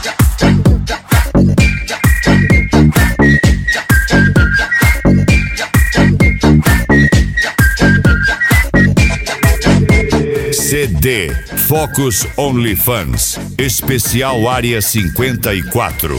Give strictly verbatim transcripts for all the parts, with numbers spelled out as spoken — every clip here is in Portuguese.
C D Focus OnlyFans, especial área cinquenta e quatro.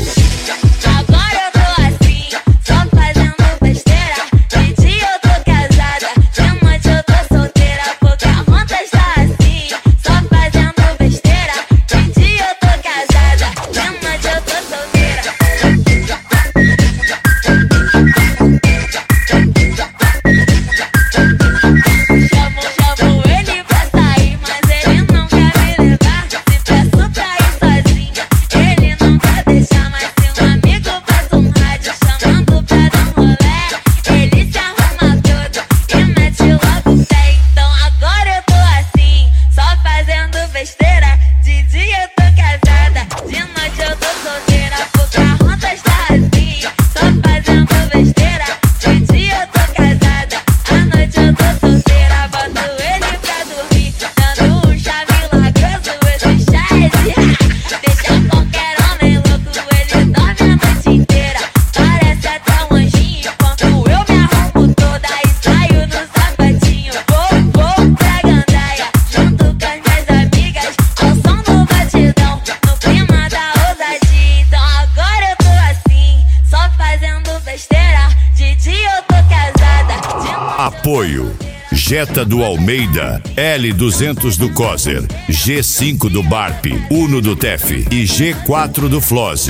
Apoio: Jetta do Almeida, L duzentos do Coser, G cinco do Barp, Uno do Tef e G quatro do Flose.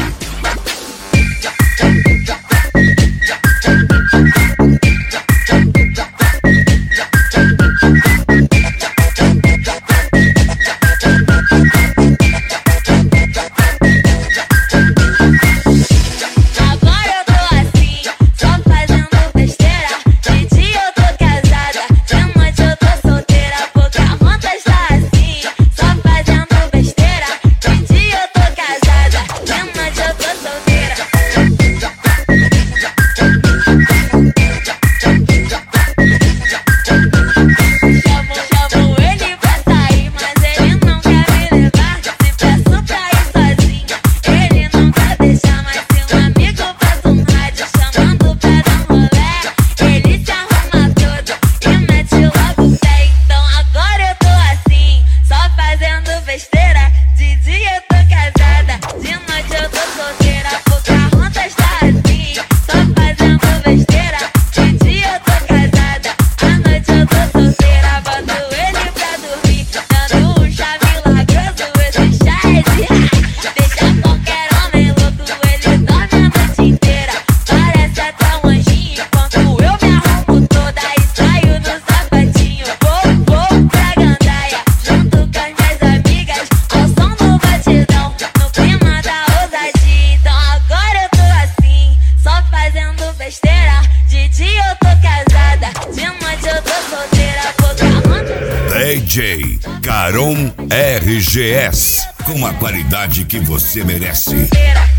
D J Caron R G S, com a qualidade que você merece.